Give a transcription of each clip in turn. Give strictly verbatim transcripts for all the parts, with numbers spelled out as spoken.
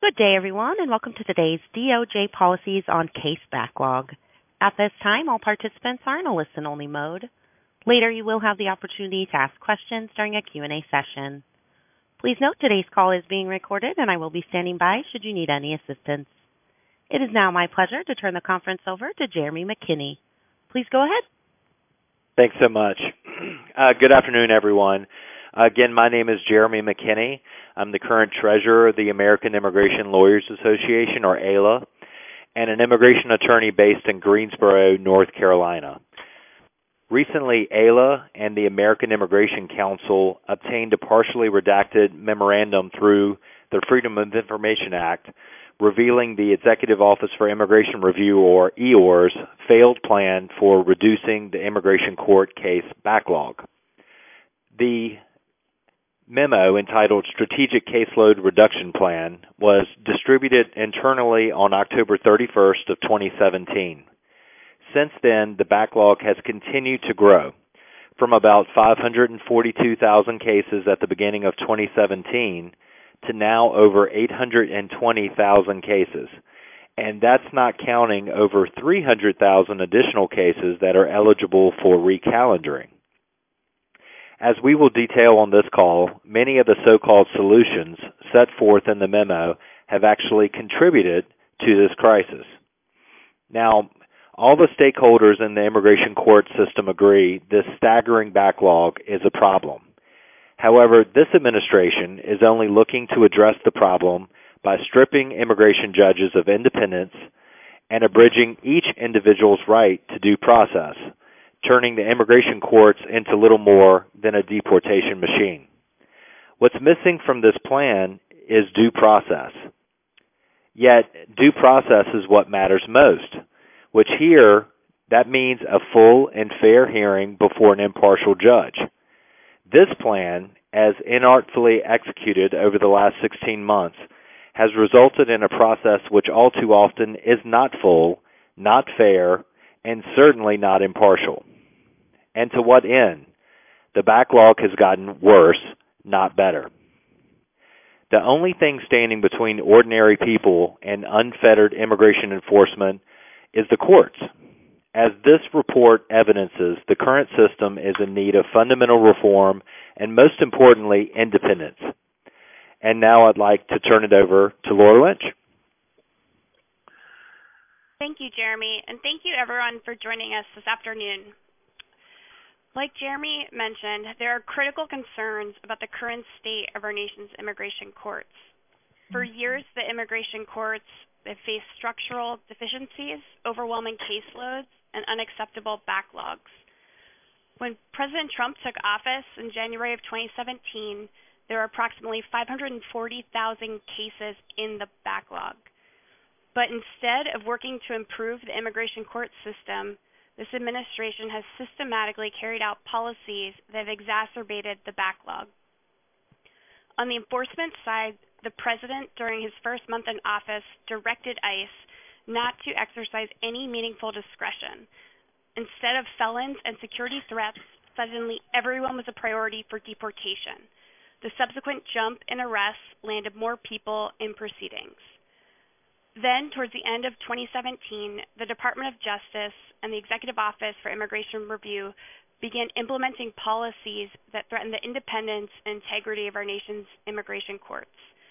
Good day, everyone, and welcome to today's D O J Policies on Case Backlog. At this time, all participants are in a listen-only mode. Later, you will have the opportunity to ask questions during a Q and A session. Please note today's call is being recorded, and I will be standing by should you need any assistance. It is now my pleasure to turn the conference over to Jeremy McKinney. Please go ahead. Thanks so much. Uh, good afternoon, everyone. Uh, again, my name is Jeremy McKinney. I'm the current treasurer of the American Immigration Lawyers Association, or A L A, and an immigration attorney based in Greensboro, North Carolina. Recently, A L A and the American Immigration Council obtained a partially redacted memorandum through the Freedom of Information Act, revealing the Executive Office for Immigration Review, or E O R's, failed plan for reducing the immigration court case backlog. The memo, entitled Strategic Caseload Reduction Plan, was distributed internally on October thirty-first of twenty seventeen. Since then, the backlog has continued to grow from about five hundred forty-two thousand cases at the beginning of twenty seventeen to now over eight hundred twenty thousand cases. And that's not counting over three hundred thousand additional cases that are eligible for recalendering. As we will detail on this call, many of the so-called solutions set forth in the memo have actually contributed to this crisis. Now, all the stakeholders in the immigration court system agree this staggering backlog is a problem. However, this administration is only looking to address the problem by stripping immigration judges of independence and abridging each individual's right to due process, turning the immigration courts into little more than a deportation machine. What's missing from this plan is due process. Yet, due process is what matters most, which here, that means a full and fair hearing before an impartial judge. This plan, as inartfully executed over the last sixteen months, has resulted in a process which all too often is not full, not fair, and certainly not impartial. And to what end? The backlog has gotten worse, not better. The only thing standing between ordinary people and unfettered immigration enforcement is the courts. As this report evidences, the current system is in need of fundamental reform and, most importantly, independence. And now I'd like to turn it over to Laura Lynch. Thank you, Jeremy, and thank you, everyone, for joining us this afternoon. Like Jeremy mentioned, there are critical concerns about the current state of our nation's immigration courts. For years, the immigration courts have faced structural deficiencies, overwhelming caseloads, and unacceptable backlogs. When President Trump took office in January of twenty seventeen, there were approximately five hundred forty thousand cases in the backlog. But instead of working to improve the immigration court system, this administration has systematically carried out policies that have exacerbated the backlog. On the enforcement side, the president, during his first month in office, directed ICE not to exercise any meaningful discretion. Instead of felons and security threats, suddenly everyone was a priority for deportation. The subsequent jump in arrests landed more people in proceedings. Then, towards the end of twenty seventeen, the Department of Justice and the Executive Office for Immigration Review began implementing policies that threaten the independence and integrity of our nation's immigration courts.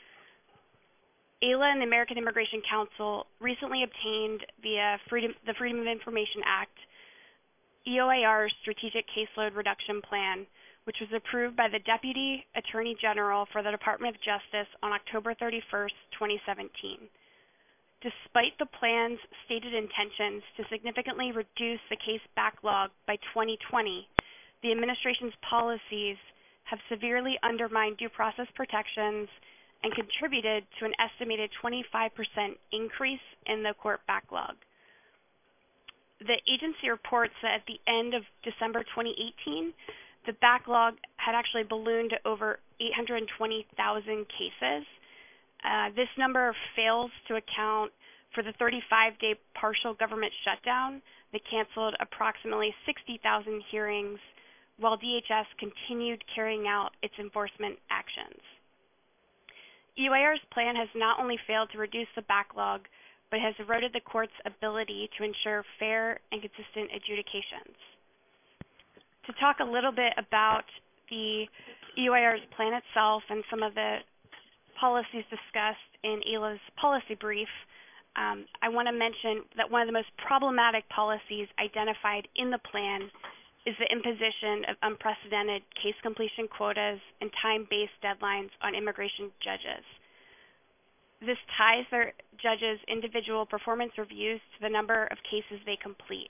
A L A and the American Immigration Council recently obtained via Freedom, the Freedom of Information Act, E O I R's Strategic Caseload Reduction Plan, which was approved by the Deputy Attorney General for the Department of Justice on October thirty-first, twenty seventeen. Despite the plan's stated intentions to significantly reduce the case backlog by twenty twenty, the administration's policies have severely undermined due process protections and contributed to an estimated twenty-five percent increase in the court backlog. The agency reports that at the end of December twenty eighteen, the backlog had actually ballooned to over eight hundred twenty thousand cases. Uh, this number fails to account for the thirty-five day partial government shutdown that canceled approximately sixty thousand hearings, while D H S continued carrying out its enforcement actions. E O I R's plan has not only failed to reduce the backlog, but has eroded the court's ability to ensure fair and consistent adjudications. To talk a little bit about the E O I R's plan itself and some of the policies discussed in A L A's policy brief, um, I want to mention that one of the most problematic policies identified in the plan is the imposition of unprecedented case completion quotas and time-based deadlines on immigration judges. This ties their judges' individual performance reviews to the number of cases they complete.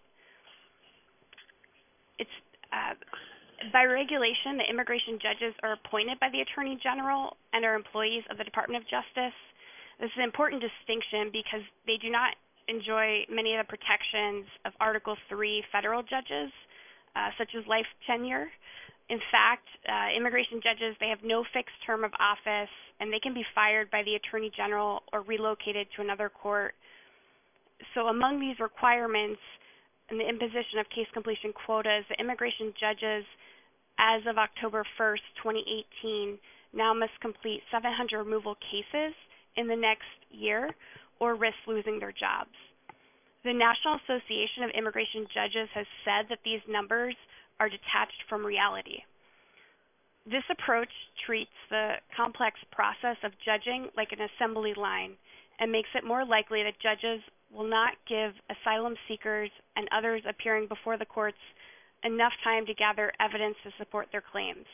It's uh, by regulation, the immigration judges are appointed by the Attorney General and are employees of the Department of Justice. This is an important distinction because they do not enjoy many of the protections of Article three federal judges, uh, such as life tenure. In fact, uh, immigration judges, they have no fixed term of office, and they can be fired by the Attorney General or relocated to another court. So among these requirements and the imposition of case completion quotas, the immigration judges, as of October first, twenty eighteen, now must complete seven hundred removal cases in the next year or risk losing their jobs. The National Association of Immigration Judges has said that these numbers are detached from reality. This approach treats the complex process of judging like an assembly line and makes it more likely that judges will not give asylum seekers and others appearing before the courts enough time to gather evidence to support their claims.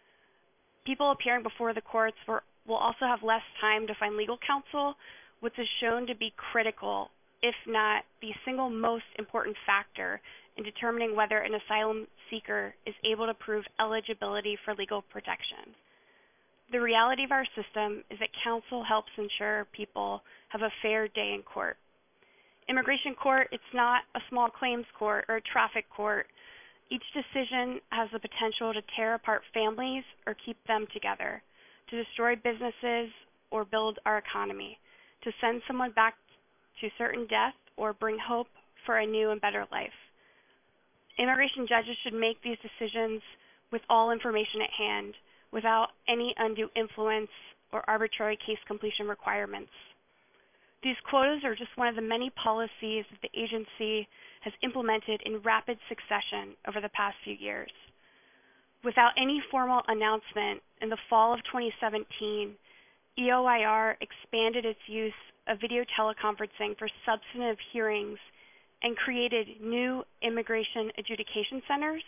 People appearing before the courts will also have less time to find legal counsel, which is shown to be critical, if not the single most important factor in determining whether an asylum seeker is able to prove eligibility for legal protection. The reality of our system is that counsel helps ensure people have a fair day in court. Immigration court, it's not a small claims court or a traffic court. Each decision has the potential to tear apart families or keep them together, to destroy businesses or build our economy, to send someone back to certain death or bring hope for a new and better life. Immigration judges should make these decisions with all information at hand, without any undue influence or arbitrary case completion requirements. These quotas are just one of the many policies that the agency has implemented in rapid succession over the past few years. Without any formal announcement, in the fall of twenty seventeen, E O I R expanded its use of video teleconferencing for substantive hearings and created new immigration adjudication centers,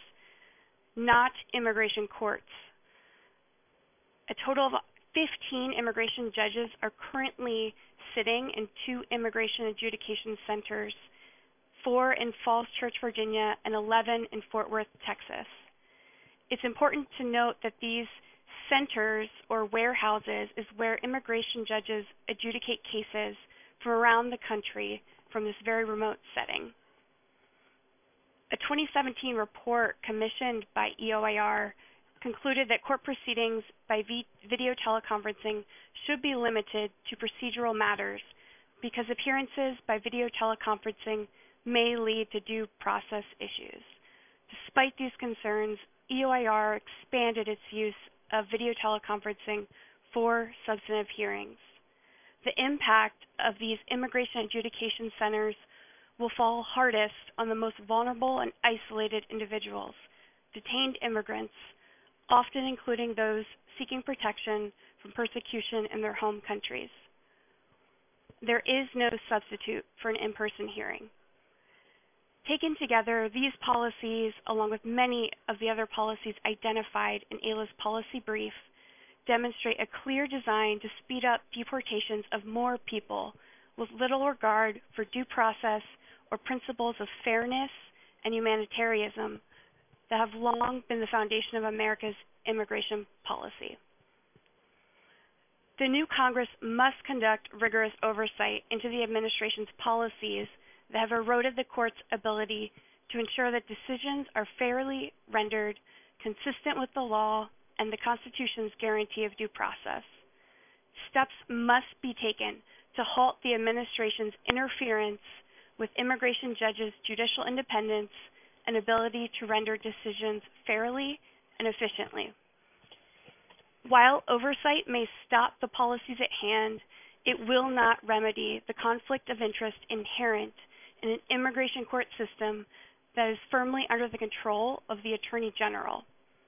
not immigration courts. A total of fifteen immigration judges are currently sitting in two immigration adjudication centers, four in Falls Church, Virginia, and eleven in Fort Worth, Texas. It's important to note that these centers or warehouses is where immigration judges adjudicate cases from around the country from this very remote setting. A twenty seventeen report commissioned by E O I R concluded that court proceedings by v- video teleconferencing should be limited to procedural matters because appearances by video teleconferencing may lead to due process issues. Despite these concerns, E O I R expanded its use of video teleconferencing for substantive hearings. The impact of these immigration adjudication centers will fall hardest on the most vulnerable and isolated individuals, detained immigrants, often including those seeking protection from persecution in their home countries. There is no substitute for an in-person hearing. Taken together, these policies, along with many of the other policies identified in A L A's policy brief, demonstrate a clear design to speed up deportations of more people with little regard for due process or principles of fairness and humanitarianism that have long been the foundation of America's immigration policy. The new Congress must conduct rigorous oversight into the administration's policies that have eroded the court's ability to ensure that decisions are fairly rendered, consistent with the law and the Constitution's guarantee of due process. Steps must be taken to halt the administration's interference with immigration judges' judicial independence and ability to render decisions fairly and efficiently. While oversight may stop the policies at hand, it will not remedy the conflict of interest inherent in an immigration court system that is firmly under the control of the Attorney General.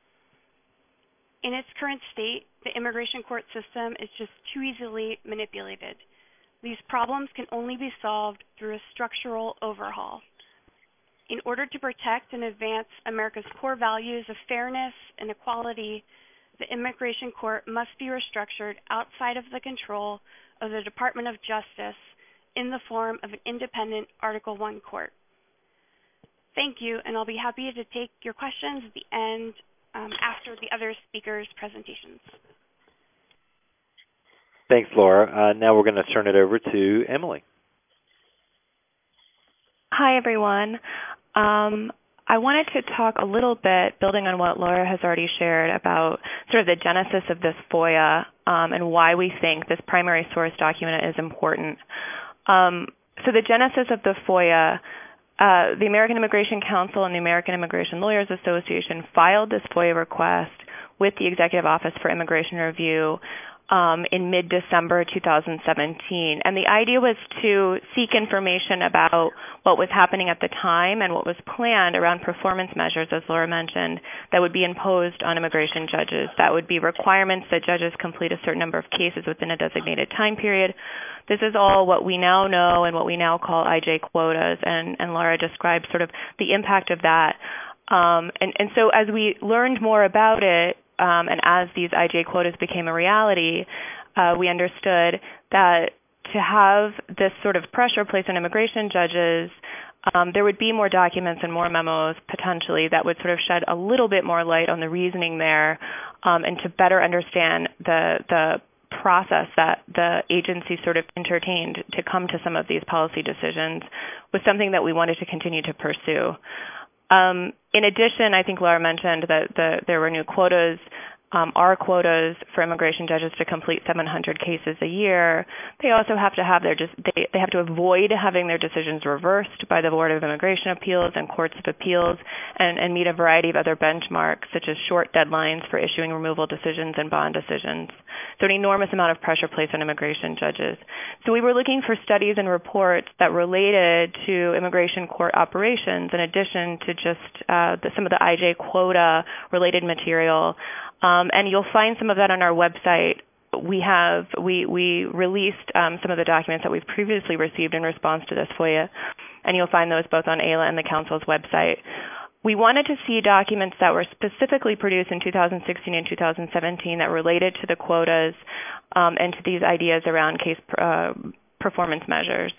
In its current state, the immigration court system is just too easily manipulated. These problems can only be solved through a structural overhaul. In order to protect and advance America's core values of fairness and equality, the immigration court must be restructured outside of the control of the Department of Justice in the form of an independent Article one court. Thank you, and I'll be happy to take your questions at the end um, after the other speakers' presentations. Thanks, Laura. Uh, now we're going to turn it over to Emily. Hi, everyone. Um, I wanted to talk a little bit, building on what Laura has already shared, about sort of the genesis of this FOIA um, and why we think this primary source document is important. Um, so the genesis of the FOIA, uh, the American Immigration Council and the American Immigration Lawyers Association filed this FOIA request with the Executive Office for Immigration Review Um, in mid-December two thousand seventeen. And the idea was to seek information about what was happening at the time and what was planned around performance measures, as Laura mentioned, that would be imposed on immigration judges. That would be requirements that judges complete a certain number of cases within a designated time period. This is all what we now know and what we now call I J quotas, and, and Laura described sort of the impact of that. Um, and, and so as we learned more about it, Um, and as these I J quotas became a reality, uh, we understood that to have this sort of pressure placed on immigration judges, um, there would be more documents and more memos potentially that would sort of shed a little bit more light on the reasoning there, um, and to better understand the the process that the agency sort of entertained to come to some of these policy decisions was something that we wanted to continue to pursue. Um, in addition, I think Laura mentioned that the, there were new quotas, um, are quotas for immigration judges to complete seven hundred cases a year. They also have to have their they, they have to avoid having their decisions reversed by the Board of Immigration Appeals and Courts of Appeals, and, and meet a variety of other benchmarks, such as short deadlines for issuing removal decisions and bond decisions. So an enormous amount of pressure placed on immigration judges. So we were looking for studies and reports that related to immigration court operations, in addition to just uh, the, some of the I J quota related material. Um, and you'll find some of that on our website. We have we we released um, some of the documents that we've previously received in response to this FOIA, and you'll find those both on A I L A and the Council's website. We wanted to see documents that were specifically produced in two thousand sixteen and two thousand seventeen that related to the quotas um, and to these ideas around case uh, performance measures.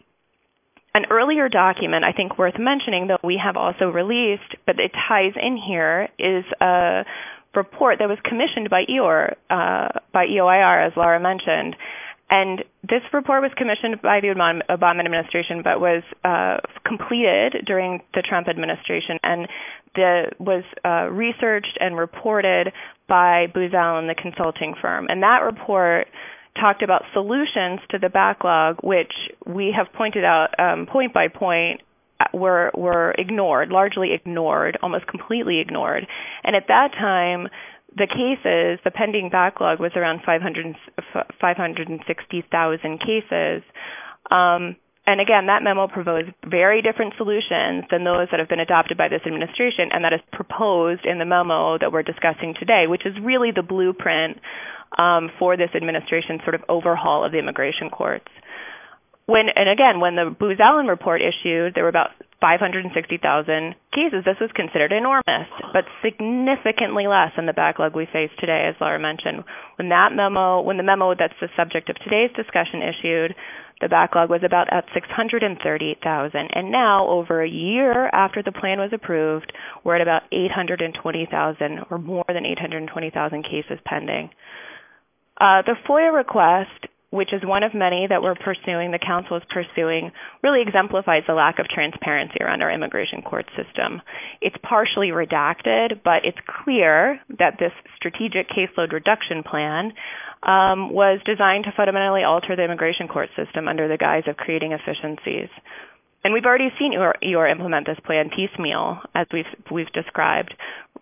An earlier document, I think worth mentioning, that we have also released, but it ties in here, is a report that was commissioned by E O R, uh, by E O I R, as Laura mentioned. And this report was commissioned by the Obama administration, but was uh, completed during the Trump administration, and the, was uh, researched and reported by Booz Allen, the consulting firm. And that report talked about solutions to the backlog, which we have pointed out um, point by point were were ignored, largely ignored, almost completely ignored. And at that time, the cases, the pending backlog was around five hundred, five hundred sixty thousand cases. Um, and again, that memo proposed very different solutions than those that have been adopted by this administration, and that is proposed in the memo that we're discussing today, which is really the blueprint um, for this administration's sort of overhaul of the immigration courts. When, and again, when the Booz Allen report issued, there were about five hundred sixty thousand cases. This was considered enormous, but significantly less than the backlog we face today, as Laura mentioned. When that memo, when the memo that's the subject of today's discussion issued, the backlog was about at six hundred thirty thousand. And now, over a year after the plan was approved, we're at about eight hundred twenty thousand, or more than eight hundred twenty thousand cases pending. Uh, the FOIA request, which is one of many that we're pursuing, the Council is pursuing, really exemplifies the lack of transparency around our immigration court system. It's partially redacted, but it's clear that this strategic caseload reduction plan um, was designed to fundamentally alter the immigration court system under the guise of creating efficiencies. And we've already seen E O R implement this plan piecemeal, as we've, we've described.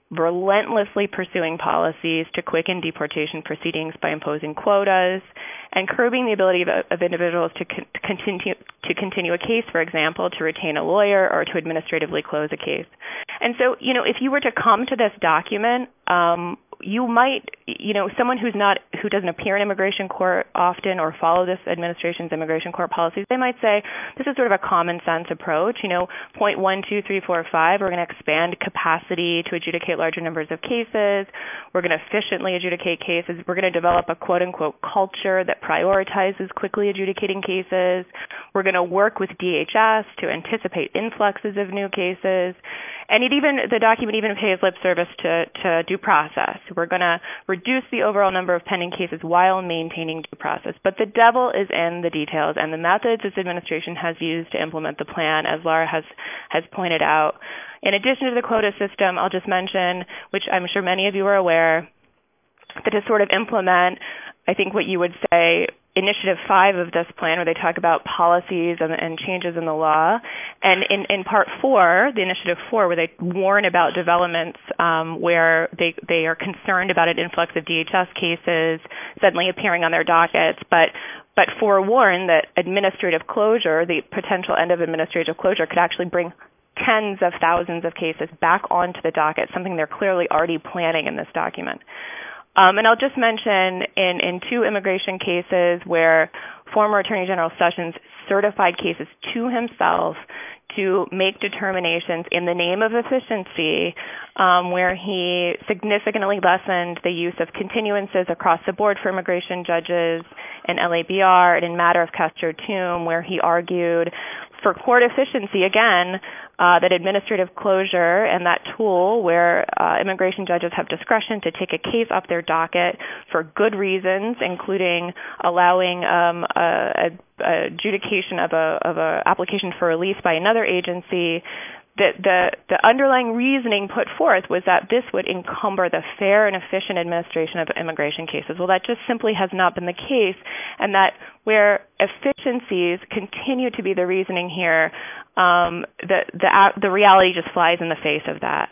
relentlessly pursuing policies to quicken deportation proceedings by imposing quotas, and curbing the ability of, of individuals to, con- to continue to continue a case, for example, to retain a lawyer or to administratively close a case. And so, you know, if you were to come to this document, um, you might, you know, someone who's not, who doesn't appear in immigration court often or follow this administration's immigration court policies, they might say, this is sort of a common sense approach. You know, point one, two, three, four, five, we're going to expand capacity to adjudicate larger numbers of cases. We're going to efficiently adjudicate cases. We're going to develop a quote unquote culture that prioritizes quickly adjudicating cases. We're going to work with D H S to anticipate influxes of new cases. And it even, the document even pays lip service to, to due process. We're going to reduce the overall number of pending cases while maintaining due process. But the devil is in the details, and the methods this administration has used to implement the plan, as Laura has, has pointed out. In addition to the quota system, I'll just mention, which I'm sure many of you are aware, that to sort of implement, I think what you would say, Initiative five of this plan, where they talk about policies and, and changes in the law. And in, in Part four, the Initiative four, where they warn about developments um, where they, they are concerned about an influx of D H S cases suddenly appearing on their dockets, but but forewarn that administrative closure, the potential end of administrative closure, could actually bring tens of thousands of cases back onto the docket, something they're clearly already planning in this document. Um, and I'll just mention in, in two immigration cases where former Attorney General Sessions certified cases to himself to make determinations in the name of efficiency, um, where he significantly lessened the use of continuances across the board for immigration judges in L A B R and in matter of Castro-Tum, where he argued for court efficiency, again, uh, that administrative closure and that tool where uh, immigration judges have discretion to take a case off their docket for good reasons, including allowing um, a, a, a adjudication of a of a application for release by another agency. The, the, the underlying reasoning put forth was that this would encumber the fair and efficient administration of immigration cases. Well, that just simply has not been the case, and that where efficiencies continue to be the reasoning here, um, the, the, the reality just flies in the face of that.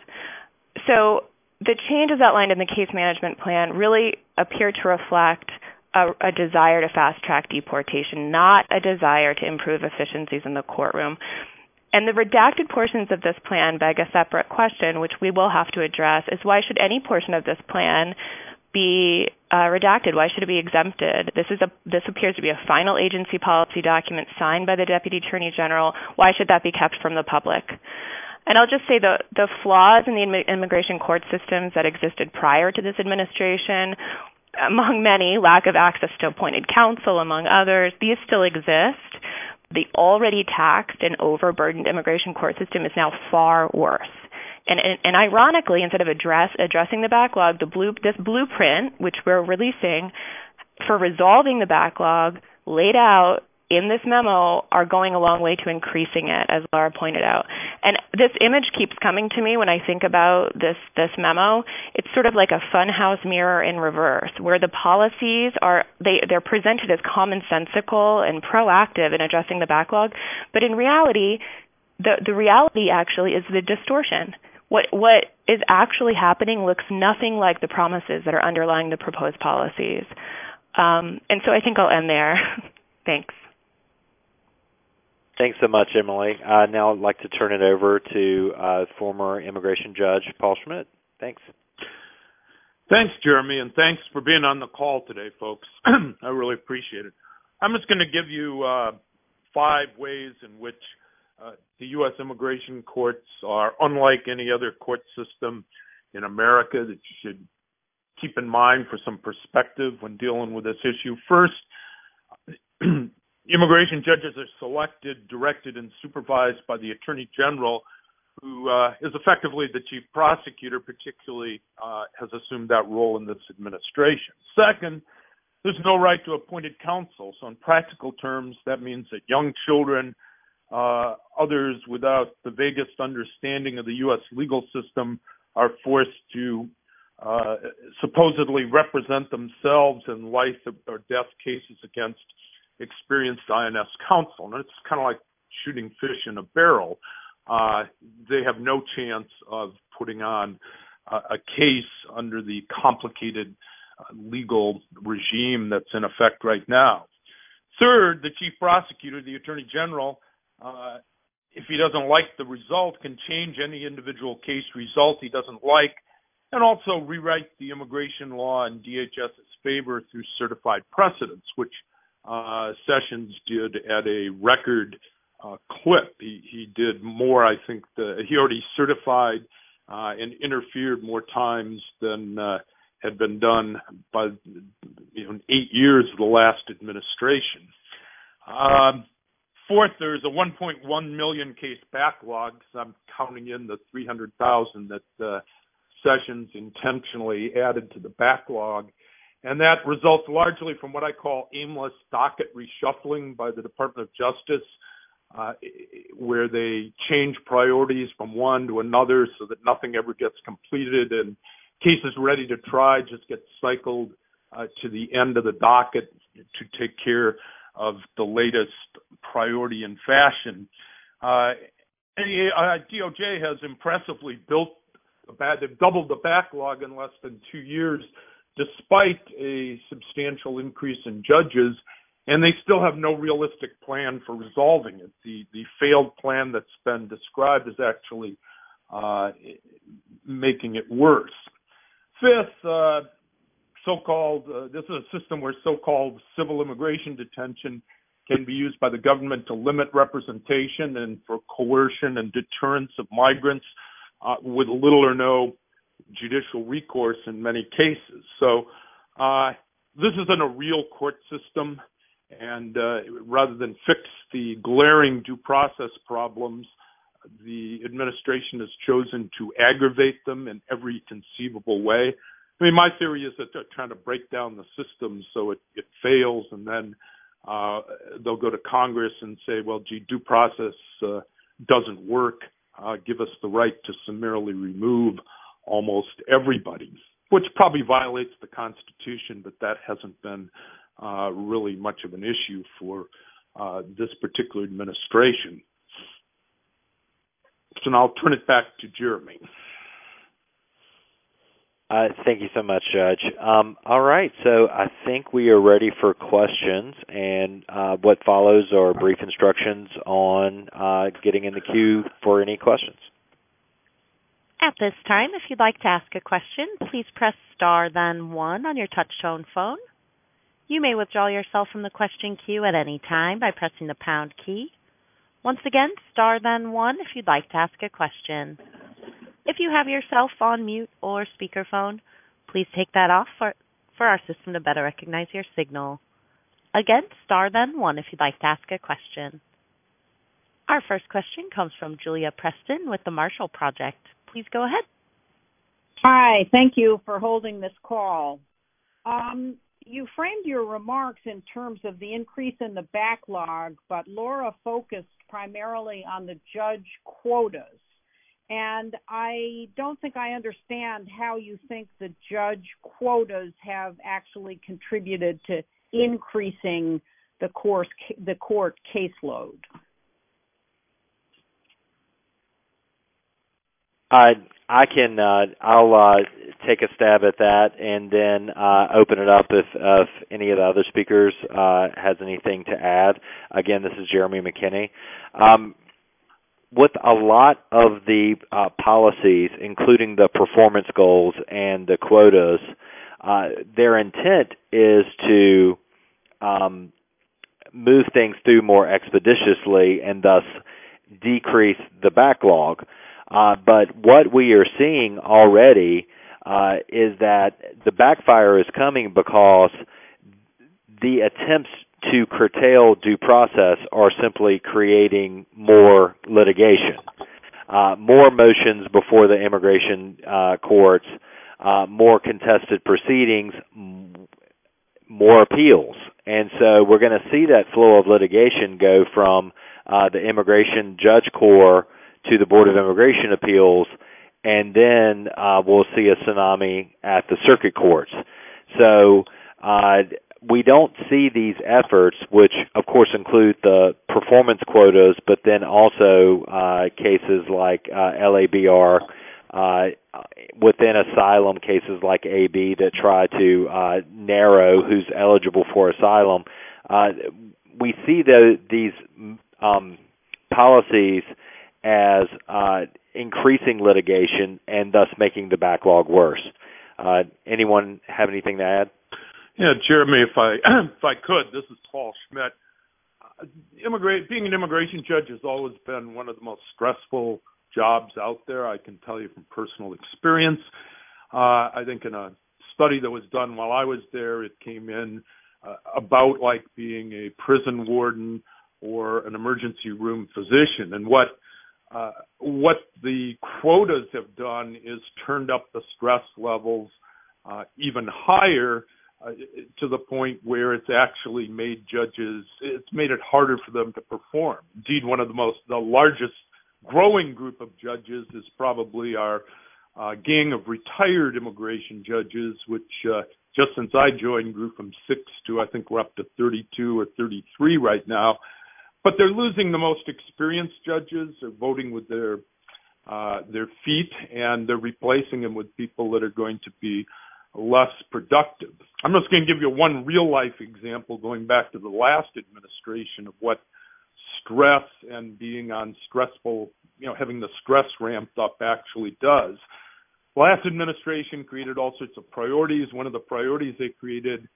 So the changes outlined in the case management plan really appear to reflect A, a desire to fast-track deportation, not a desire to improve efficiencies in the courtroom. And the redacted portions of this plan beg a separate question, which we will have to address, is why should any portion of this plan be uh, redacted? Why should it be exempted? This is a this appears to be a final agency policy document signed by the Deputy Attorney General. Why should that be kept from the public? And I'll just say the, the flaws in the immigration court systems that existed prior to this administration, among many, lack of access to appointed counsel, among others, these still exist. The already taxed and overburdened immigration court system is now far worse. And, and, and ironically, instead of address, addressing the backlog, the blue, this blueprint, which we're releasing for resolving the backlog, laid out in this memo, are going a long way to increasing it, as Laura pointed out. And this image keeps coming to me when I think about this, this memo. It's sort of like a funhouse mirror in reverse, where the policies are, they, they're presented as commonsensical and proactive in addressing the backlog. But in reality, the, the reality actually is the distortion. What, what is actually happening looks nothing like the promises that are underlying the proposed policies. Um, and so I think I'll end there. Thanks. Thanks so much, Emily. Uh, now I'd like to turn it over to uh, former immigration judge Paul Schmidt. Thanks. Thanks, Jeremy, and thanks for being on the call today, folks. I really appreciate it. I'm just going to give you uh, five ways in which uh, the U S immigration courts are unlike any other court system in America that you should keep in mind for some perspective when dealing with this issue. First, immigration judges are selected, directed, and supervised by the Attorney General, who uh, is effectively the chief prosecutor, particularly uh, has assumed that role in this administration. Second, there's no right to appointed counsel. So in practical terms, that means that young children, uh, others without the vaguest understanding of the U S legal system are forced to uh, supposedly represent themselves in life or death cases against experienced I N S counsel. And it's kind of like shooting fish in a barrel. Uh, they have no chance of putting on uh, a case under the complicated uh, legal regime that's in effect right now. Third, the chief prosecutor, the attorney general, uh, if he doesn't like the result, can change any individual case result he doesn't like, and also rewrite the immigration law in D H S's favor through certified precedents, which uh, Sessions did at a record uh, clip. He, he did more, I think, the, he already certified uh, and interfered more times than uh, had been done by you know, eight years of the last administration. Um, fourth, there's a one point one million case backlog. So I'm counting in the three hundred thousand that uh, Sessions intentionally added to the backlog. And that results largely from what I call aimless docket reshuffling by the Department of Justice, uh, where they change priorities from one to another so that nothing ever gets completed, and cases ready to try just get cycled uh, to the end of the docket to take care of the latest priority and fashion. Uh, and, uh, D O J has impressively built, they've doubled the backlog in less than two years, despite a substantial increase in judges, and they still have no realistic plan for resolving it. The the failed plan that's been described is actually uh, making it worse. Fifth, uh, so-called, uh, this is a system where so-called civil immigration detention can be used by the government to limit representation and for coercion and deterrence of migrants uh, with little or no judicial recourse in many cases. So uh, this isn't a real court system, and uh, rather than fix the glaring due process problems, the administration has chosen to aggravate them in every conceivable way. I mean, my theory is that they're trying to break down the system so it, it fails, and then uh, they'll go to Congress and say, well, gee, due process uh, doesn't work. Uh, give us the right to summarily remove almost everybody, which probably violates the Constitution, but that hasn't been uh, really much of an issue for uh, this particular administration. So now I'll turn it back to Jeremy. Uh, thank you so much, Judge. Um, all right, so I think we are ready for questions, and uh, what follows are brief instructions on uh, getting in the queue for any questions. At this time, if you'd like to ask a question, please press star then one on your touch-tone phone. You may withdraw yourself from the question queue at any time by pressing the pound key. Once again, star then one if you'd like to ask a question. If you have yourself on mute or speakerphone, please take that off for, for our system to better recognize your signal. Again, star then one if you'd like to ask a question. Our first question comes from Julia Preston with the Marshall Project. Please go ahead. Hi, thank you for holding this call. Um, you framed your remarks in terms of the increase in the backlog, but Laura focused primarily on the judge quotas. And I don't think I understand how you think the judge quotas have actually contributed to increasing the course, the court caseload. I I can uh, I'll uh, take a stab at that, and then uh, open it up if if any of the other speakers uh, has anything to add. Again, this is Jeremy McKinney. Um, with a lot of the uh, policies, including the performance goals and the quotas, uh, their intent is to um, move things through more expeditiously and thus decrease the backlog. Uh, but what we are seeing already uh, is that the backfire is coming because the attempts to curtail due process are simply creating more litigation, uh, more motions before the immigration uh, courts, uh, more contested proceedings, m- more appeals. And so we're going to see that flow of litigation go from uh, the immigration judge corps to the Board of Immigration Appeals, and then uh, we'll see a tsunami at the circuit courts. So uh, we don't see these efforts, which of course include the performance quotas, but then also uh, cases like uh, L A B R, uh, within asylum cases like A B that try to uh, narrow who's eligible for asylum. Uh, we see the, these um, policies as uh, increasing litigation and thus making the backlog worse. Uh, anyone have anything to add? Yeah, Jeremy, if I if I could, this is Paul Schmidt. Uh, immigrate, being an immigration judge has always been one of the most stressful jobs out there. I can tell you from personal experience. Uh, I think in a study that was done while I was there, it came in uh, about like being a prison warden or an emergency room physician. And what uh, what the quotas have done is turned up the stress levels uh, even higher, uh, to the point where it's actually made judges, it's made it harder for them to perform. Indeed, one of the most, the largest growing group of judges is probably our uh, gang of retired immigration judges, which uh, just since I joined grew from six to I think we're up to thirty-two or thirty-three right now. But they're losing the most experienced judges. They're voting with their uh, their feet, and they're replacing them with people that are going to be less productive. I'm just going to give you one real life example going back to the last administration of what stress and being on stressful, you know, having the stress ramped up actually does. Last administration created all sorts of priorities. One of the priorities they created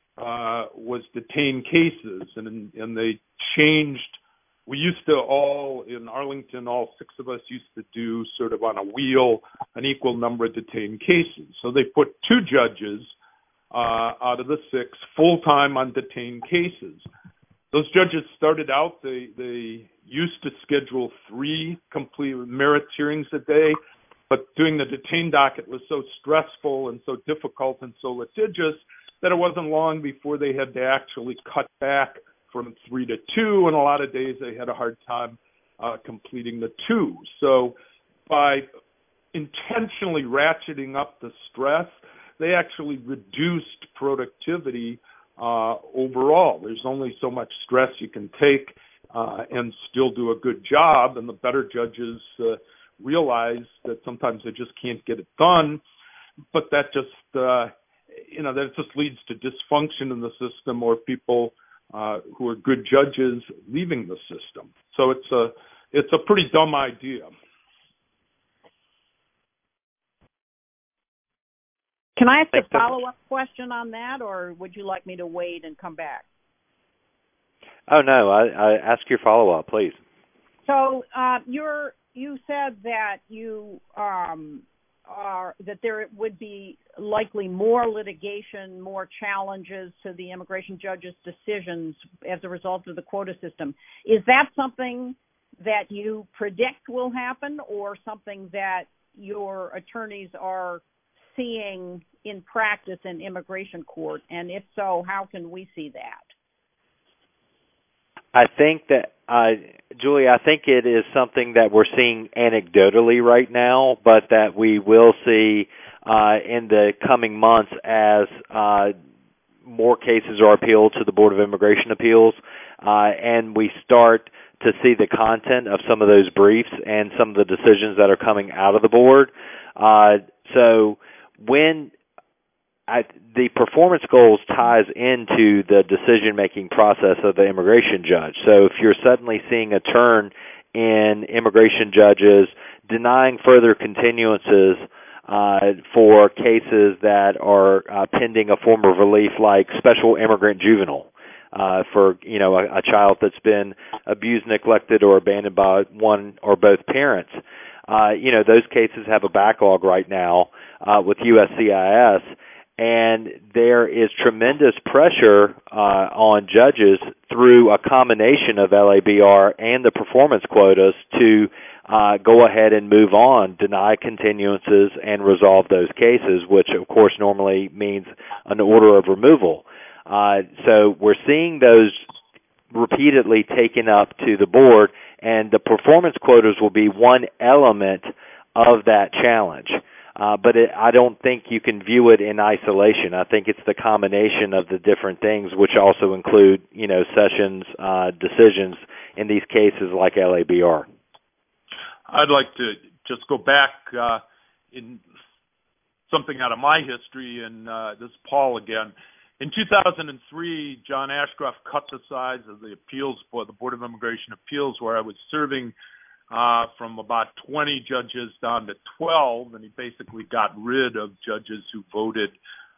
uh, was detained cases, and and they changed. We used to all, in Arlington, all six of us used to do sort of on a wheel an equal number of detained cases. So they put two judges uh, out of the six full-time on detained cases. Those judges started out, they, they used to schedule three complete merits hearings a day, but doing the detained docket was so stressful and so difficult and so litigious that it wasn't long before they had to actually cut back from three to two, and a lot of days they had a hard time uh, completing the two. So by intentionally ratcheting up the stress, they actually reduced productivity uh, overall. There's only so much stress you can take uh, and still do a good job, and the better judges uh, realize that sometimes they just can't get it done, but that just, uh, you know, that just leads to dysfunction in the system or people Uh, who are good judges leaving the system. So it's a it's a pretty dumb idea. Can I ask a follow-up question on that, or would you like me to wait and come back? Oh no, I, I ask your follow-up, please. So uh, you're you said that you um, are that there would be likely more litigation, more challenges to the immigration judges' decisions as a result of the quota system. Is that something that you predict will happen, or something that your attorneys are seeing in practice in immigration court? And if so, how can we see that? I think that, uh, Julie, I think it is something that we're seeing anecdotally right now, but that we will see uh, in the coming months as uh, more cases are appealed to the Board of Immigration Appeals, uh, and we start to see the content of some of those briefs and some of the decisions that are coming out of the board. Uh, so when I, the performance goals ties into the decision-making process of the immigration judge. So if you're suddenly seeing a turn in immigration judges denying further continuances uh, for cases that are uh, pending a form of relief, like special immigrant juvenile, uh, for you know a, a child that's been abused, neglected, or abandoned by one or both parents, uh, you know those cases have a backlog right now uh, with U S C I S. And there is tremendous pressure uh, on judges through a combination of L A B R and the performance quotas to uh, go ahead and move on, deny continuances, and resolve those cases, which, of course, normally means an order of removal. Uh, so we're seeing those repeatedly taken up to the board, and the performance quotas will be one element of that challenge. Uh, but it, I don't think you can view it in isolation. I think it's the combination of the different things, which also include, you know, Sessions' uh, decisions in these cases like L A B R. I'd like to just go back uh, in something out of my history, and uh, this is Paul again. In two thousand three, John Ashcroft cut the size of the appeals board, the Board of Immigration Appeals, where I was serving, uh, from about twenty judges down to twelve, and he basically got rid of judges who voted,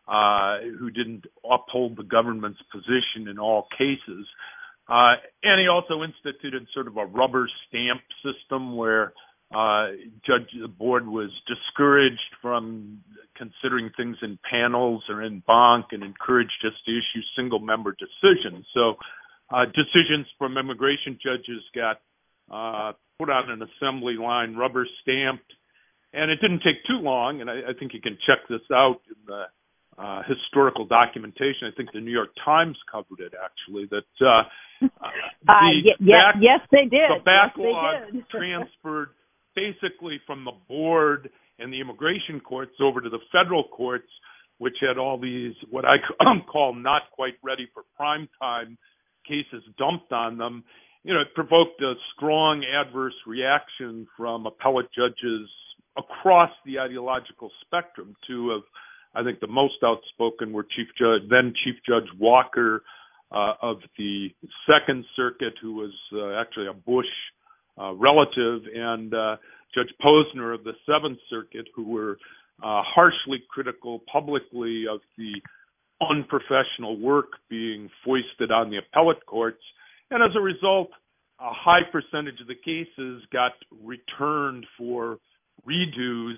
uh, who didn't uphold the government's position in all cases. Uh, and he also instituted sort of a rubber stamp system where uh, judge the board was discouraged from considering things in panels or in banc and encouraged just to issue single member decisions. So uh, decisions from immigration judges got uh, put on an assembly line, rubber stamped, and it didn't take too long, and I, I think you can check this out in the uh, historical documentation. I think the New York Times covered it, actually, that uh, uh, the uh, y- back, yes, they did. the backlog yes, they did. transferred basically from the board and the immigration courts over to the federal courts, which had all these what I call not quite ready for prime time cases dumped on them. You know, it provoked a strong adverse reaction from appellate judges across the ideological spectrum. Two of, I think, the most outspoken were Chief Judge, then Chief Judge Walker uh, of the Second Circuit, who was uh, actually a Bush uh, relative, and uh, Judge Posner of the Seventh Circuit, who were uh, harshly critical publicly of the unprofessional work being foisted on the appellate courts. And as a result, a high percentage of the cases got returned for redos.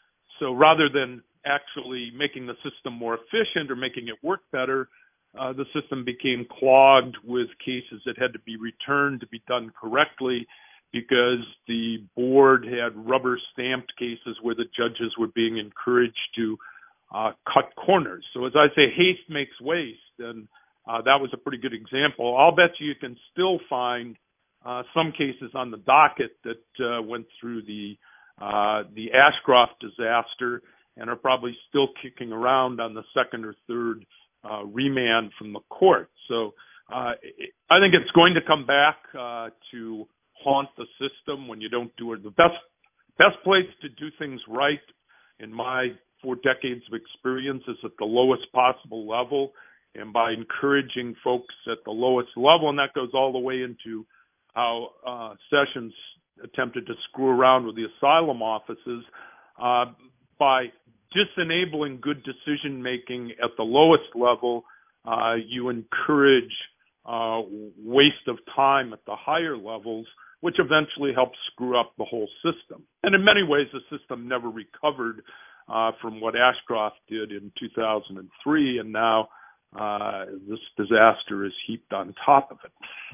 So rather than actually making the system more efficient or making it work better, uh, the system became clogged with cases that had to be returned to be done correctly, because the board had rubber stamped cases where the judges were being encouraged to uh, cut corners. So as I say, haste makes waste, and uh, that was a pretty good example. I'll bet you you can still find uh, some cases on the docket that uh, went through the uh, the Ashcroft disaster and are probably still kicking around on the second or third uh, remand from the court. So uh, I think it's going to come back uh, to haunt the system when you don't do it. The best best place to do things right, in my four decades of experience, is at the lowest possible level, and by encouraging folks at the lowest level, and that goes all the way into how uh, Sessions attempted to screw around with the asylum offices, uh, by disenabling good decision making at the lowest level, uh, you encourage uh, waste of time at the higher levels, which eventually helps screw up the whole system. And in many ways, the system never recovered uh, from what Ashcroft did in two thousand three, and now uh, this disaster is heaped on top of it.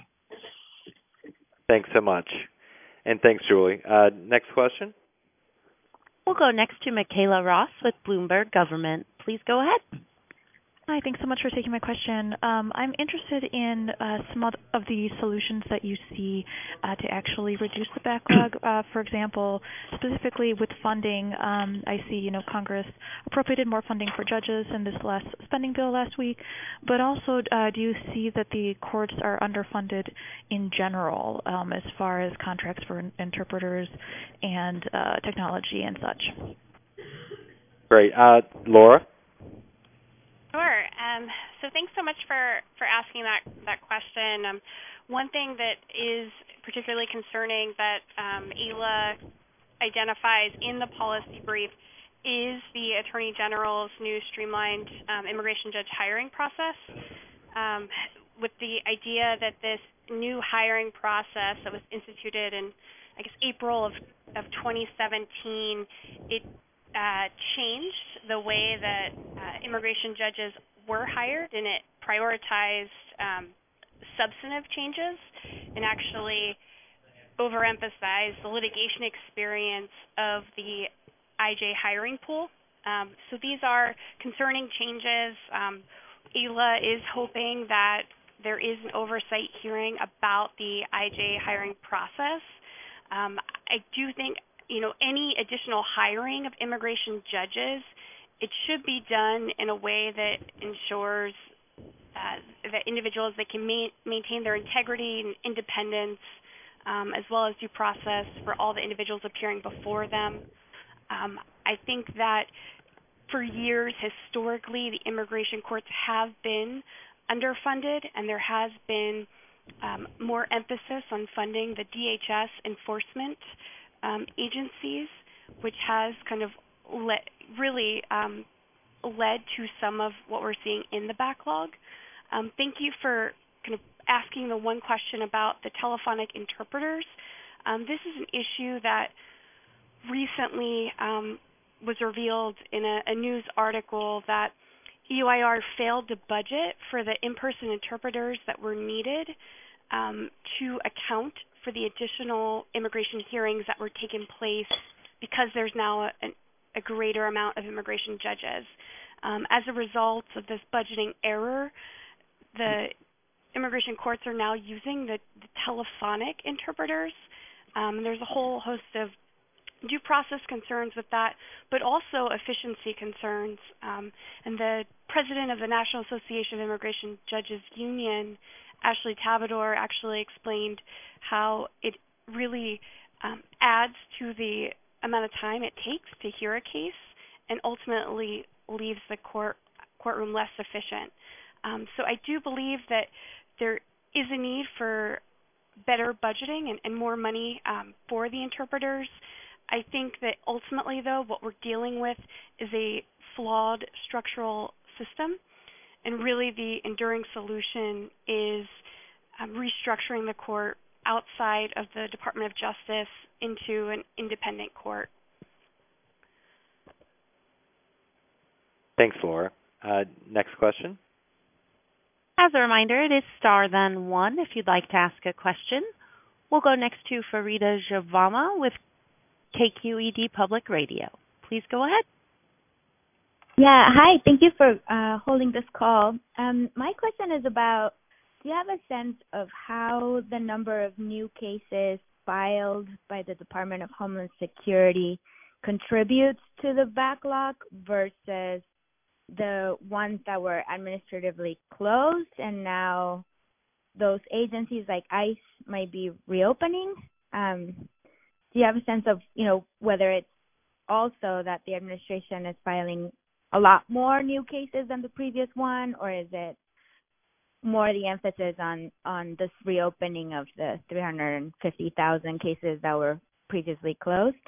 Thanks so much. And thanks, Julie. Uh, next question. We'll go next to Michaela Ross with Bloomberg Government. Please go ahead. Hi, thanks so much for taking my question. Um, I'm interested in uh, some of the solutions that you see uh, to actually reduce the backlog. Uh, for example, specifically with funding, um, I see, you know, Congress appropriated more funding for judges in this last spending bill last week, but also uh, do you see that the courts are underfunded in general um, as far as contracts for interpreters and uh, technology and such? Great. Uh, Laura? Sure. Um, so thanks so much for, for asking that, that question. Um, one thing that is particularly concerning that um, A L A identifies in the policy brief is the Attorney General's new streamlined um, immigration judge hiring process, um, with the idea that this new hiring process that was instituted in, I guess, April of, of twenty seventeen, it Uh, changed the way that uh, immigration judges were hired, and it prioritized um, substantive changes and actually overemphasized the litigation experience of the I J hiring pool. Um, so these are concerning changes. Um, A L A is hoping that there is an oversight hearing about the I J hiring process. Um, I do think you know, any additional hiring of immigration judges, it should be done in a way that ensures uh, that individuals that can ma- maintain their integrity and independence, um, as well as due process for all the individuals appearing before them. Um, I think that for years, historically, the immigration courts have been underfunded, and there has been um, more emphasis on funding the D H S enforcement um, agencies, which has kind of le- really um, led to some of what we're seeing in the backlog. Um, thank you for kind of asking the one question about the telephonic interpreters. Um, this is an issue that recently um, was revealed in a, a news article that E U I R failed to budget for the in-person interpreters that were needed um, to account for the additional immigration hearings that were taking place because there's now a, a greater amount of immigration judges. Um, as a result of this budgeting error, the immigration courts are now using the, the telephonic interpreters. Um, there's a whole host of due process concerns with that, but also efficiency concerns. Um, and the president of the National Association of Immigration Judges Union, Ashley Tabador, actually explained how it really um, adds to the amount of time it takes to hear a case and ultimately leaves the court courtroom less efficient. Um, so I do believe that there is a need for better budgeting and, and more money um, for the interpreters. I think that ultimately, though, what we're dealing with is a flawed structural system, and really the enduring solution is um, restructuring the court outside of the Department of Justice into an independent court. Thanks, Laura. Uh, next question. As a reminder, it is star then one if you'd like to ask a question. We'll go next to Farida Javama with K Q E D Public Radio. Please go ahead. Yeah, hi. Thank you for uh, holding this call. Um, my question is about, do you have a sense of how the number of new cases filed by the Department of Homeland Security contributes to the backlog versus the ones that were administratively closed and now those agencies like ICE might be reopening? Um, do you have a sense of, you know, whether it's also that the administration is filing a lot more new cases than the previous one, or is it more the emphasis on, on this reopening of the three hundred fifty thousand cases that were previously closed?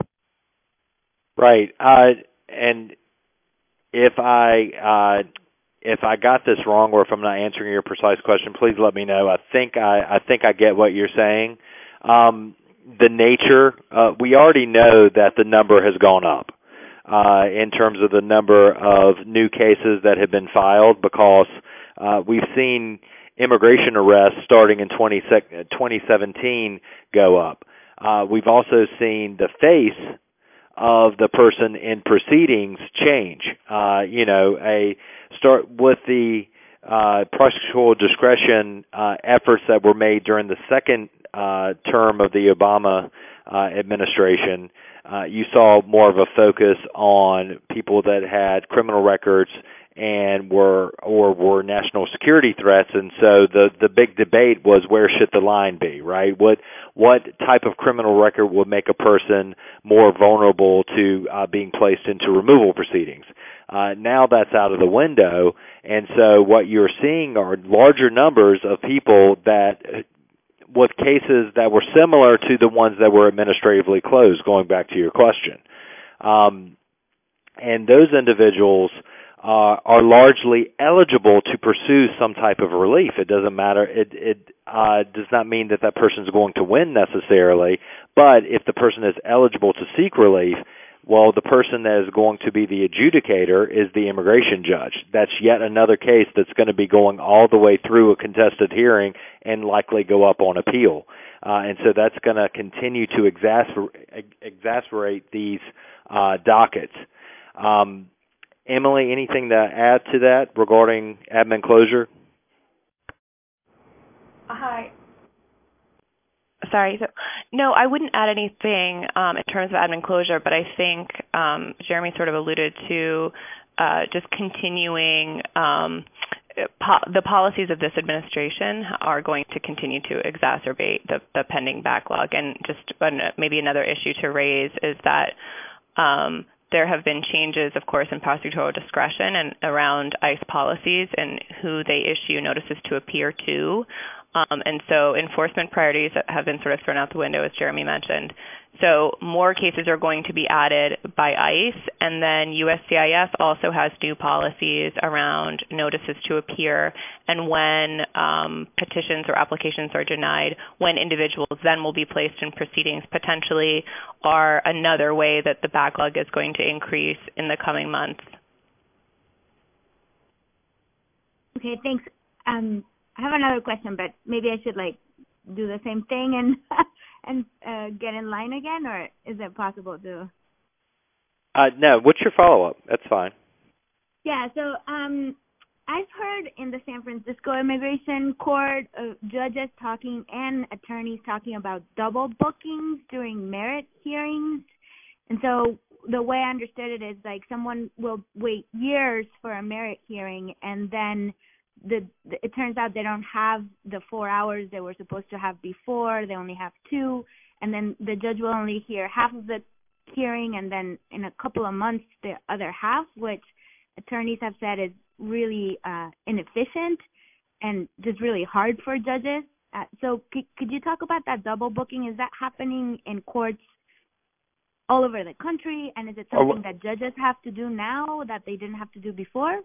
Right. Uh, and if I uh, if I got this wrong, or if I'm not answering your precise question, please let me know. I think I, I think I get what you're saying. Um, the nature, uh, we already know that the number has gone up uh, in terms of the number of new cases that have been filed, because uh, we've seen immigration arrests starting in twenty seventeen go up. Uh, we've also seen the face of the person in proceedings change. Uh, you know, a start with the uh, prosecutorial discretion uh, efforts that were made during the second uh, term of the Obama uh, administration. Uh, you saw more of a focus on people that had criminal records and were or were national security threats, and so the the big debate was, where should the line be, right? What what type of criminal record would make a person more vulnerable to uh, being placed into removal proceedings? Uh, now that's out of the window, and so what you're seeing are larger numbers of people that with cases that were similar to the ones that were administratively closed, going back to your question. Um, and those individuals Uh, are largely eligible to pursue some type of relief. It doesn't matter. It, it uh, does not mean that that person is going to win necessarily, but if the person is eligible to seek relief, well, the person that is going to be the adjudicator is the immigration judge. That's yet another case that's going to be going all the way through a contested hearing and likely go up on appeal. Uh, and so that's going to continue to exasper- exasperate these uh, dockets. Um, Emily, anything to add to that regarding admin closure? Hi. Sorry. So, no, I wouldn't add anything um, in terms of admin closure, but I think um, Jeremy sort of alluded to uh, just continuing um, po- the policies of this administration are going to continue to exacerbate the, the pending backlog. And just maybe another issue to raise is that um, there have been changes, of course, in prosecutorial discretion and around ICE policies and who they issue notices to appear to. Um, and so enforcement priorities have been sort of thrown out the window, as Jeremy mentioned. So more cases are going to be added by ICE, and then U S C I S also has new policies around notices to appear, and when um, petitions or applications are denied, when individuals then will be placed in proceedings potentially are another way that the backlog is going to increase in the coming months. Okay, thanks. Um, I have another question, but maybe I should like do the same thing and and uh, get in line again, or is it possible to? Uh, no, what's your follow-up? That's fine. Yeah, so um, I've heard in the San Francisco Immigration Court uh, judges talking and attorneys talking about double bookings during merit hearings, and so the way I understood it is like someone will wait years for a merit hearing, and then The, the, it turns out they don't have the four hours they were supposed to have before. They only have two, and then the judge will only hear half of the hearing, and then in a couple of months the other half, which attorneys have said is really uh, inefficient and just really hard for judges. Uh, so c- could you talk about that double booking? Is that happening in courts all over the country, and is it something that judges have to do now that they didn't have to do before?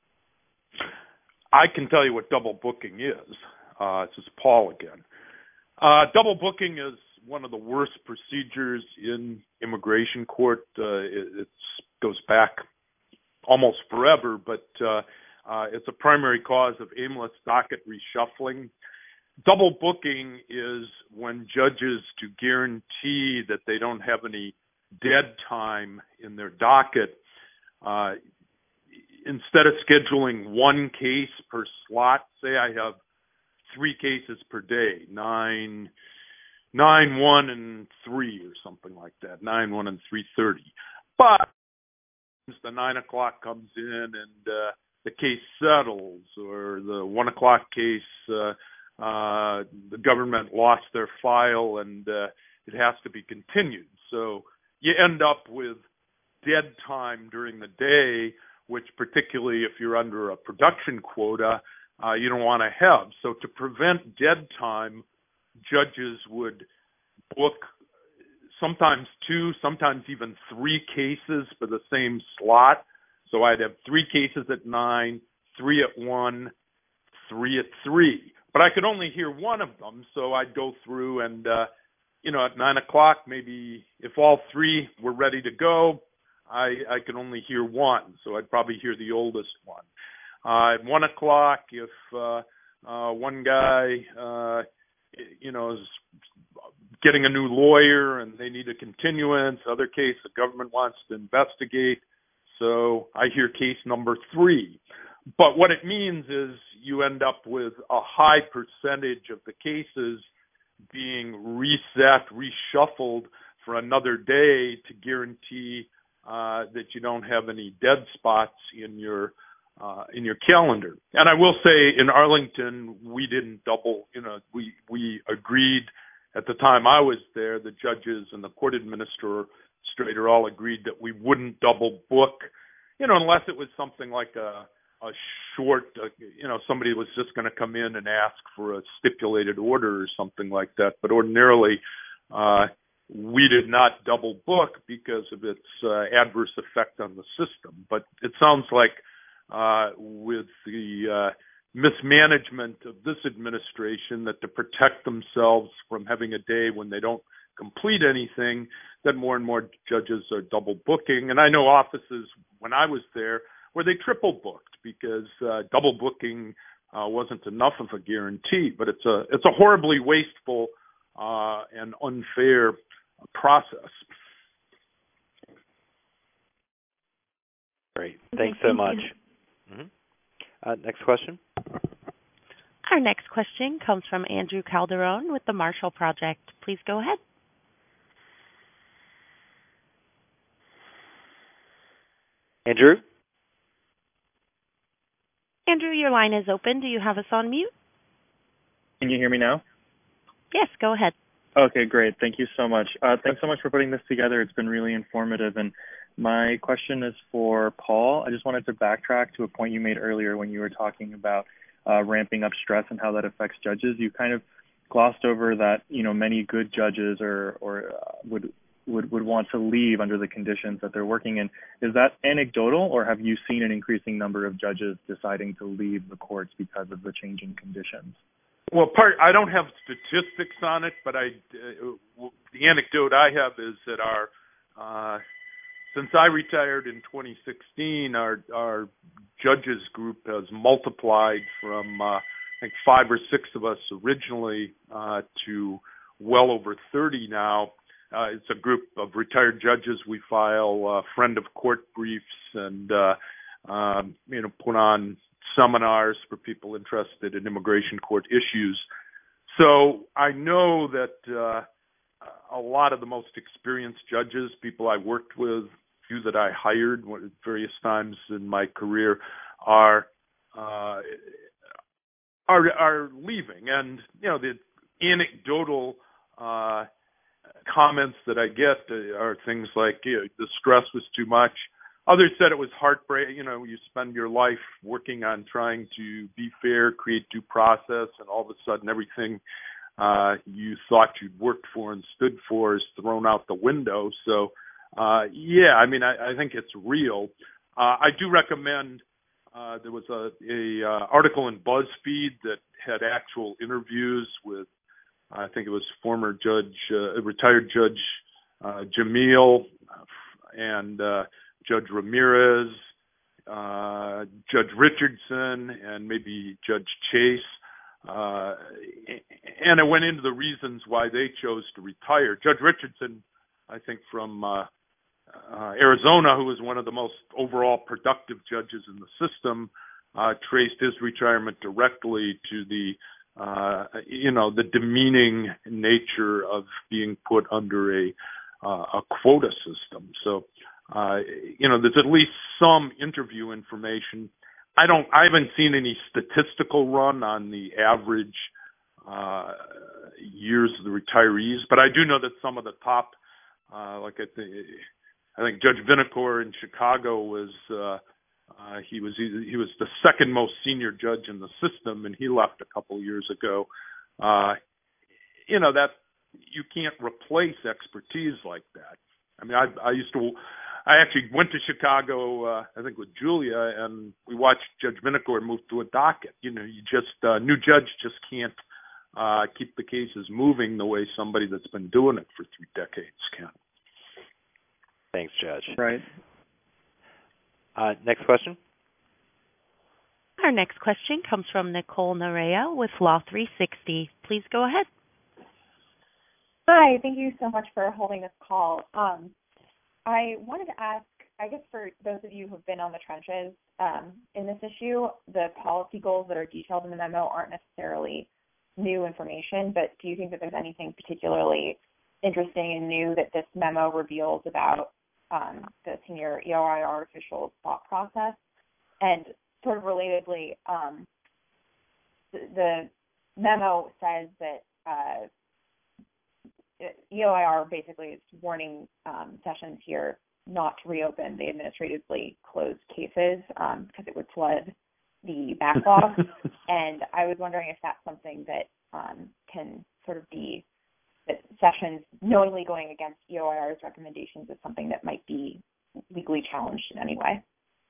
I can tell you what double booking is. Uh, this is Paul again. Uh, double booking is one of the worst procedures in immigration court. Uh, it it's, goes back almost forever, but uh, uh, it's a primary cause of aimless docket reshuffling. Double booking is when judges, to guarantee that they don't have any dead time in their docket, uh, instead of scheduling one case per slot, say I have three cases per day, nine, nine, one, and three, or something like that, nine, one, and three thirty. But the nine o'clock comes in and uh, the case settles, or the one o'clock case, uh, uh, the government lost their file and uh, it has to be continued. So you end up with dead time during the day, which particularly if you're under a production quota, uh, you don't want to have. So to prevent dead time, judges would book sometimes two, sometimes even three cases for the same slot. So I'd have three cases at nine, three at one, three at three. But I could only hear one of them, so I'd go through and, uh, you know, at nine o'clock, maybe if all three were ready to go, I, I could only hear one, so I'd probably hear the oldest one. Uh, at one o'clock, if uh, uh, one guy, uh, you know, is getting a new lawyer and they need a continuance, other case the government wants to investigate, so I hear case number three. But what it means is you end up with a high percentage of the cases being reset, reshuffled for another day to guarantee uh, that you don't have any dead spots in your uh, in your calendar. And I will say in Arlington, we didn't double, you know, we, we agreed at the time I was there, the judges and the court administrator all agreed that we wouldn't double book, you know, unless it was something like a, a short, uh, you know, somebody was just going to come in and ask for a stipulated order or something like that. But ordinarily, uh, we did not double book because of its uh, adverse effect on the system. But it sounds like uh, with the uh, mismanagement of this administration, that to protect themselves from having a day when they don't complete anything, that more and more judges are double booking. And I know offices when I was there where they triple booked because uh, double booking uh, wasn't enough of a guarantee. But it's a it's a horribly wasteful uh, and unfair process. Great. Thanks so much. Mm-hmm. Uh, next question. Our next question comes from Andrew Calderon with the Marshall Project. Please go ahead. Andrew? Andrew, your line is open. Do you have us on mute? Can you hear me now? Yes, go ahead. Okay, great. Thank you so much. Uh, thanks so much for putting this together. It's been really informative, and My question is for Paul. I just wanted to backtrack to a point you made earlier when you were talking about uh, ramping up stress and how that affects judges. You kind of glossed over that, you know, many good judges or, or uh, would, would would want to leave under the conditions that they're working in. Is that anecdotal, or have you seen an increasing number of judges deciding to leave the courts because of the changing conditions? Well, part I don't have statistics on it, but I uh, the anecdote I have is that our uh, since I retired in twenty sixteen, our our judges group has multiplied from uh, I think five or six of us originally uh, to well over thirty now. Uh, it's a group of retired judges. We file uh, friend of court briefs and uh, um, you know put on seminars for people interested in immigration court issues. So I know that uh, a lot of the most experienced judges, people I worked with, few that I hired at various times in my career, are uh, are are leaving. And you know the anecdotal uh, comments that I get are things like, you know, the stress was too much. Others said it was heartbreak. You know, you spend your life working on trying to be fair, create due process, and all of a sudden everything uh, you thought you'd worked for and stood for is thrown out the window. So, uh, yeah, I mean, I, I think it's real. Uh, I do recommend. Uh, there was a, a uh, article in BuzzFeed that had actual interviews with, I think it was former judge, uh, retired Judge uh, Jamil and uh, Judge Ramirez, uh, Judge Richardson, and maybe Judge Chase. Uh, and it went into the reasons why they chose to retire. Judge Richardson, I think from uh, uh, Arizona, who was one of the most overall productive judges in the system, uh, traced his retirement directly to the Uh, you know, the demeaning nature of being put under a uh, a quota system. So, uh, you know, there's at least some interview information. I don't, I haven't seen any statistical run on the average uh, years of the retirees, but I do know that some of the top, uh, like I think, I think Judge Vinokur in Chicago was. Uh, Uh, he was he was the second most senior judge in the system, and he left a couple years ago. Uh, you know that you can't replace expertise like that. I mean, I, I used to. I actually went to Chicago, uh, I think, with Julia, and we watched Judge Vinokur move to a docket. You know, you just uh, new judge just can't uh, keep the cases moving the way somebody that's been doing it for three decades can. Thanks, Judge. Right. Uh, next question. Our next question comes from Nicole Narea with Law three sixty. Please go ahead. Hi, thank you so much for holding this call. Um, I wanted to ask, I guess for those of you who have been on the trenches um, in this issue, the policy goals that are detailed in the memo aren't necessarily new information, but do you think that there's anything particularly interesting and new that this memo reveals about Um, the senior E O I R officials' thought process? And sort of relatedly, um, the, the memo says that uh, E O I R basically is warning um, sessions here not to reopen the administratively closed cases um, because it would flood the backlog. And I was wondering if that's something that um, can sort of be that Sessions knowingly going against E O I R's recommendations is something that might be legally challenged in any way.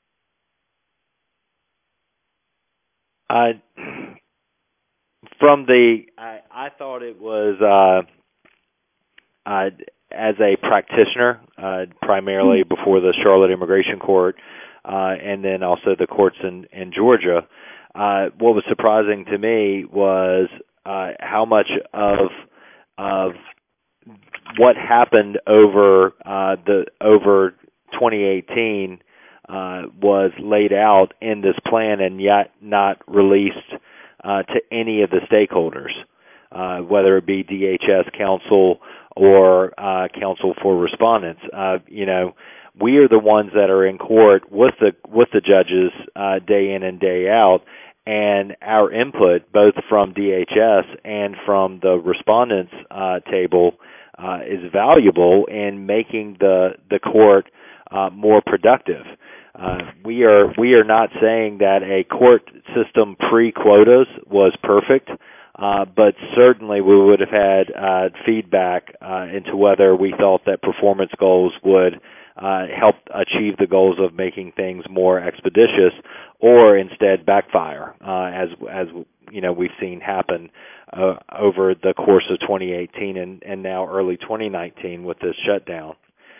Uh, from the, I, I thought it was uh, uh, as a practitioner, uh, primarily before the Charlotte Immigration Court, uh, and then also the courts in, in Georgia. Uh, what was surprising to me was uh, how much of of what happened over uh, the over twenty eighteen uh, was laid out in this plan and yet not released uh, to any of the stakeholders, uh, whether it be D H S counsel or uh, counsel for respondents. Uh, you know, we are the ones that are in court with the with the judges uh, day in and day out. And our input, both from D H S and from the respondents uh, table, uh, is valuable in making the the court uh, more productive. Uh, we are we are not saying that a court system pre-quotas was perfect, uh, but certainly we would have had uh, feedback uh, into whether we thought that performance goals would uh, help achieve the goals of making things more expeditious, or instead backfire, uh, as as you know we've seen happen uh, over the course of twenty eighteen and, and now early twenty nineteen with this shutdown.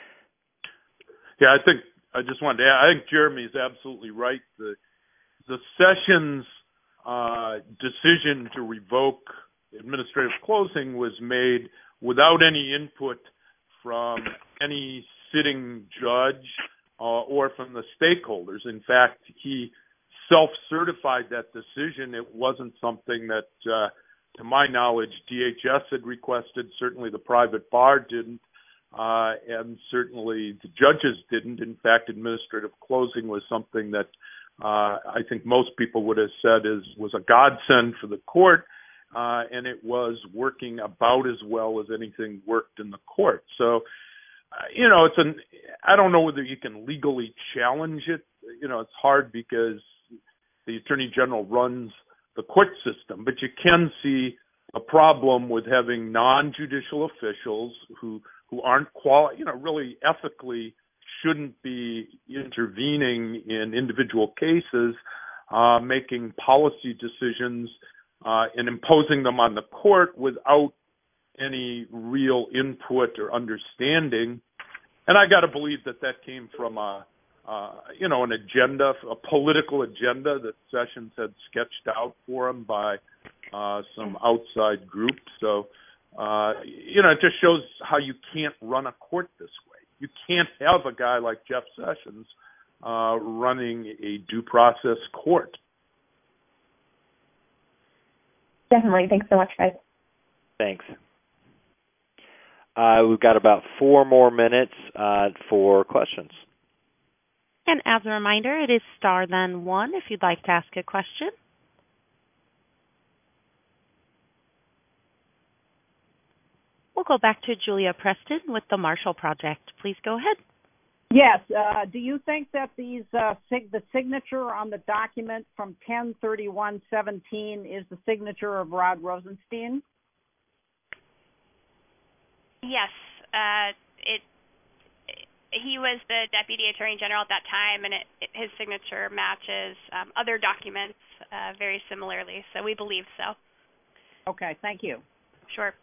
Yeah, I think I just wanted to add, I think Jeremy is absolutely right. The the Sessions uh, decision to revoke administrative closing was made without any input from any sitting judge uh, or from the stakeholders. In fact, he self-certified that decision. It wasn't something that, uh, to my knowledge, D H S had requested. Certainly the private bar didn't. Uh, and certainly the judges didn't. In fact, administrative closing was something that uh, I think most people would have said is was a godsend for the court, uh, and it was working about as well as anything worked in the court. So, uh, you know, it's an I don't know whether you can legally challenge it. You know, it's hard because the Attorney General runs the court system, but you can see a problem with having non-judicial officials who who aren't quali- you know, really ethically shouldn't be intervening in individual cases, uh, making policy decisions uh, and imposing them on the court without any real input or understanding. And I got to believe that that came from a, uh, you know, an agenda, a political agenda that Sessions had sketched out for him by uh, some outside group. So, Uh, you know, it just shows how you can't run a court this way. You can't have a guy like Jeff Sessions uh, running a due process court. Definitely. Thanks so much, guys. Thanks. Uh, we've got about four more minutes uh, for questions. And as a reminder, it is star then one if you'd like to ask a question. We'll go back to Julia Preston with the Marshall Project. Please go ahead. Yes. Uh, do you think that these uh, sig- the signature on the document from ten thirty-one seventeen is the signature of Rod Rosenstein? Yes. Uh, it. He was the Deputy Attorney General at that time, and it, it, his signature matches um, other documents uh, very similarly. So we believe so. Okay. Thank you. Sure.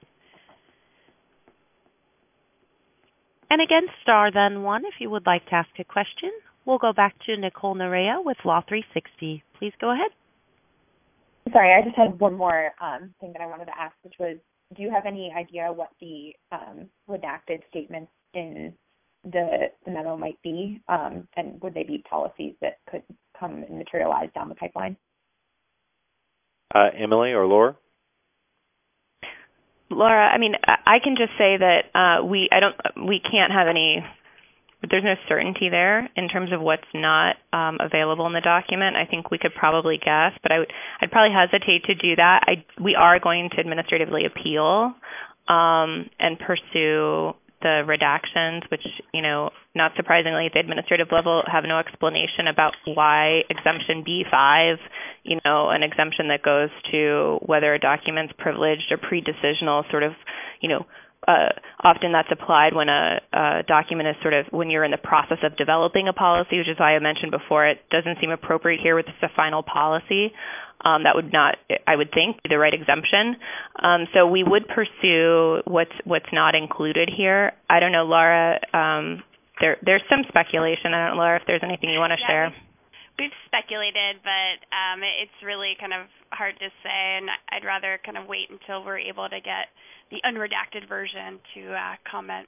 And again, star then one if you would like to ask a question. We'll go back to Nicole Nerea with Law three sixty. Please go ahead. Sorry, I just had one more um, thing that I wanted to ask, which was, do you have any idea what the um, redacted statements in the, the memo might be, um, and would they be policies that could come and materialize down the pipeline? Uh, Emily or Laura? Laura, I mean, I can just say that uh, we I don't we can't have any. There's no certainty there in terms of what's not um, available in the document. I think we could probably guess, but I would I'd probably hesitate to do that. I we are going to administratively appeal um, and pursue the redactions, which, you know, not surprisingly at the administrative level have no explanation about why exemption B five, you know, an exemption that goes to whether a document's privileged or pre-decisional, sort of, you know, uh, often that's applied when a, a document is sort of, when you're in the process of developing a policy, which is why I mentioned before, it doesn't seem appropriate here with the final policy. Um, that would not, I would think, be the right exemption. Um, so we would pursue what's what's not included here. I don't know, Laura. Um, there there's some speculation. I don't know, Laura, if there's anything you want to yeah, share. We've, we've speculated, but um, it's really kind of hard to say, and I'd rather kind of wait until we're able to get the unredacted version to uh, comment.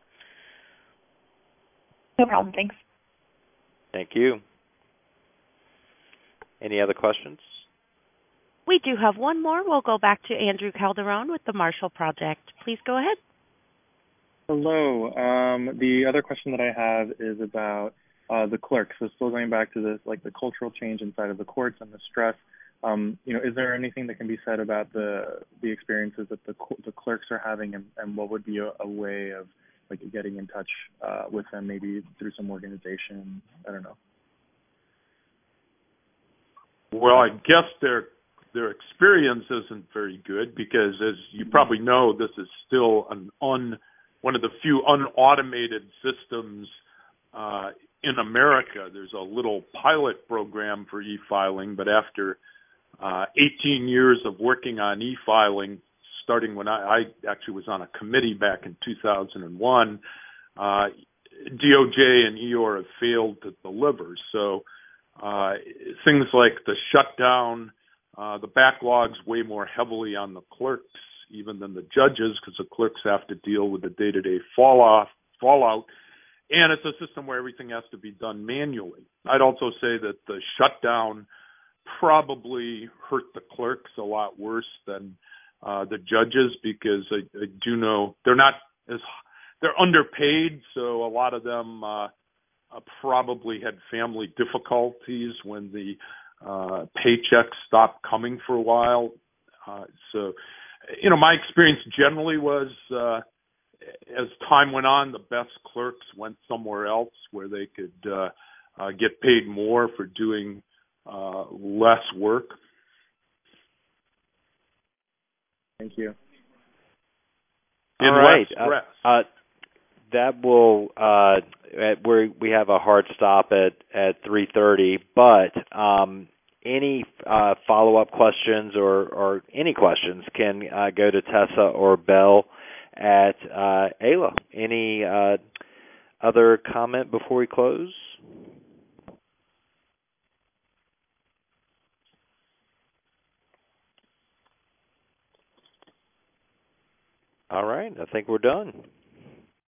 No problem. Thanks. Thank you. Any other questions? We do have one more. We'll go back to Andrew Calderon with the Marshall Project. Please go ahead. Hello. Um, the other question that I have is about uh, the clerks. So still going back to this, like the cultural change inside of the courts and the stress. Um, you know, is there anything that can be said about the the experiences that the the clerks are having, and, and what would be a, a way of like getting in touch uh, with them maybe through some organization? I don't know. Well, I guess their their experience isn't very good because, as you probably know, this is still an un one of the few unautomated systems uh, in America. There's a little pilot program for e-filing, but after uh, eighteen years of working on e-filing, starting when I, I actually was on a committee back in two thousand one, uh, D O J and E O R have failed to deliver. So uh, things like the shutdown, uh, the backlogs weigh more heavily on the clerks even than the judges because the clerks have to deal with the day-to-day fall off, fallout. And it's a system where everything has to be done manually. I'd also say that the shutdown probably hurt the clerks a lot worse than uh, the judges because I, I do know they're not as they're underpaid, so a lot of them uh, uh, probably had family difficulties when the uh, paychecks stopped coming for a while. Uh, so, you know, my experience generally was uh, as time went on, the best clerks went somewhere else where they could uh, uh, get paid more for doing uh, less work. Thank you. All In right. less stress. Uh, uh, that will uh, we we have a hard stop at at three thirty, but um, any uh, follow up questions or or any questions can uh, go to Tessa or Bell at uh, A L A. Any uh, other comment before we close? All right, I think we're done.